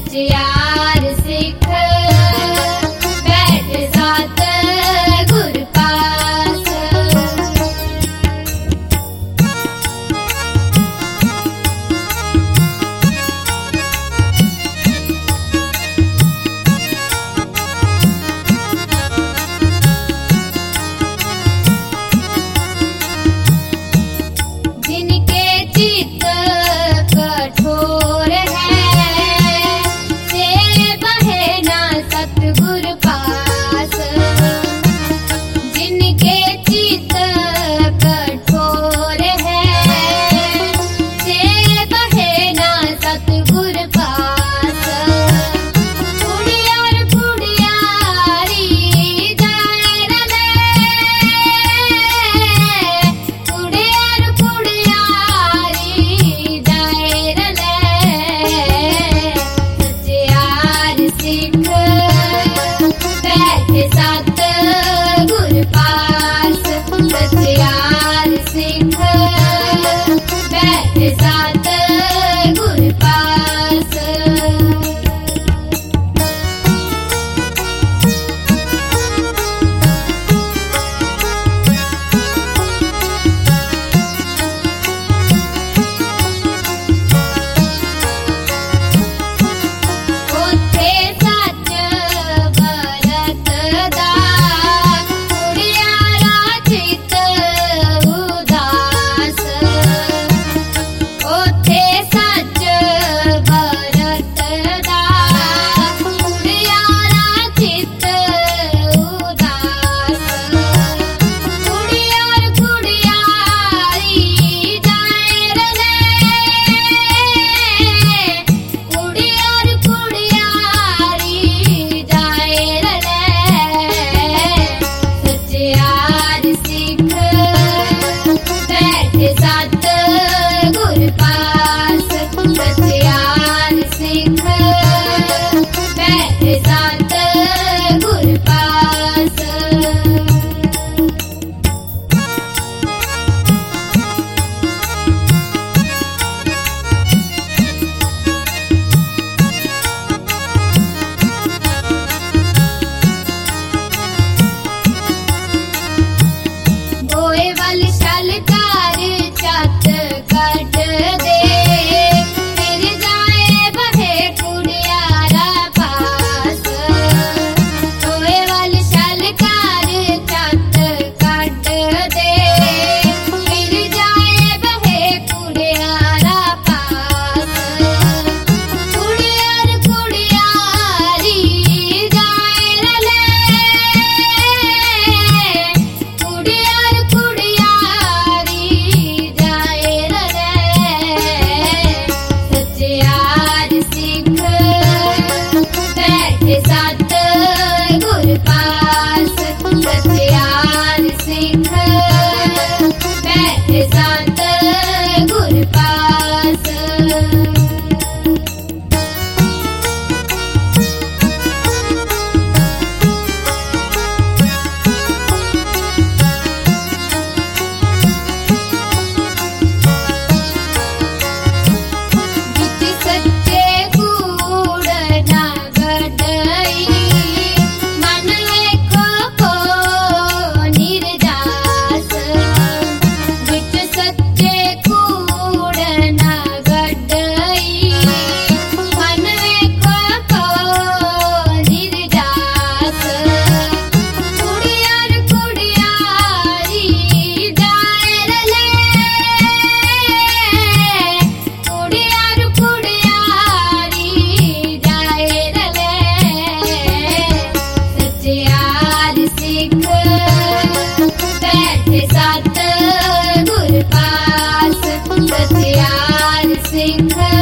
सचियार सिख बैठ साथ गुर पास। जिनके चित्त कठोर है से बहे ना सतगुर पास। जिनके चित्त कठोर है से बहे ना सतगुर पास। कुड़ियार कुड़ियारी जाए रले, कुड़ियार कुड़ियारी जाए रले। सचियार सिख बैठ साथ गुर पास। सचियार सिख बैठ साथ गुर पास। ਉੱਥੇ ਸੱਚ ਵਰਤਦਾ ਕੁੜਿਆਰਾ ਚਿੱਤ ਉਦਾਸ। ਉੱਥੇ ਸੱਚ ਵਰਤਦਾ ਕੁੜਿਆਰਾ ਚਿੱਤ ਉਦਾਸ। ਕੁੜਿਆਰ ਕੁੜਿਆਰੀ ਜਾਏ ਰਲੇ, ਕੁੜਿਆਰ ਕੁੜਿਆਰੀ ਜਾਏ ਰਲੇ। ਸਚਿਆਰ ਸਿੱਖ ਬੈਠ ਸਾਥ ਗੁਰ ਪਾਸ। ਸਚਿਆਰ ਸਿੱਖ ਬੈਠ ਸਾਥ ਗੁਰ ਪਾਸ। ਬੋਏ ਵੱਲ ਛਲ ਕਰ ਛੱਤ ਕੱਢ ਦੇ, ਫਿਰ ਜਾਏ ਬਹੇ ਕੁੜਿਆਰਾ ਪਾਸ। ਬੋਏ ਵੱਲ ਛਲ ਕਰ ਛੱਤ ਕੱਢ ਦੇ, ਫਿਰ ਜਾਏ ਬਹੇ ਕੁੜਿਆਰਾ ਪਾਸ। ਕੁੜਿਆਰ ਕੁੜਿਆਰੀ ਜਾਏ ਰਲੇ, ਕੁੜਿਆਰ ਕੁੜਿਆਰੀ ਜਾਏ ਰਲੇ। ਸਚਿਆਰ ਸਿੱਖ ਬੈਠ ਸਾਥ ਗੁਰ ਪਾਸ। ਸਚਿਆਰ ਸਿੱਖ ਬੈਠ ਸਾਥ ਗੁਰ ਪਾਸ। ਵਿੱਚ ਸੱਚੇ ਕੂੜ ਨਾ ਗੱਡਈ, ਮਨ ਵੇਖੋ ਕੋ ਨਿਰਜਾਸ। ਵਿੱਚ ਸੱਚੇ ਕੂੜ ਨਾ ਗੱਡਈ, ਮਨ ਵੇਖੋ ਕੋ ਨਿਰਜਾਸ। ਕੁੜਿਆਰ ਕੁੜਿਆਰੀ ਜਾਏ ਰਲੇ, ਕੁੜਿਆਰ ਕੁੜਿਆਰੀ ਜਾਏ ਰਲੇ। ਸਚਿਆਰ ਸਿੱਖ ਬੈਠ ਸਾਥ ਗੁਰ ਪਾਸ। ਸਚਿਆਰ ਸਿੱਖ